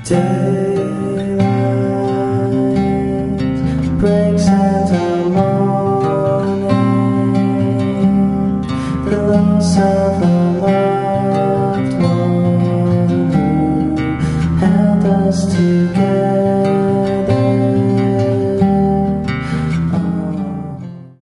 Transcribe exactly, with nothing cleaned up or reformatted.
Daylight breaks into morning, the loss of a loved one who held us together.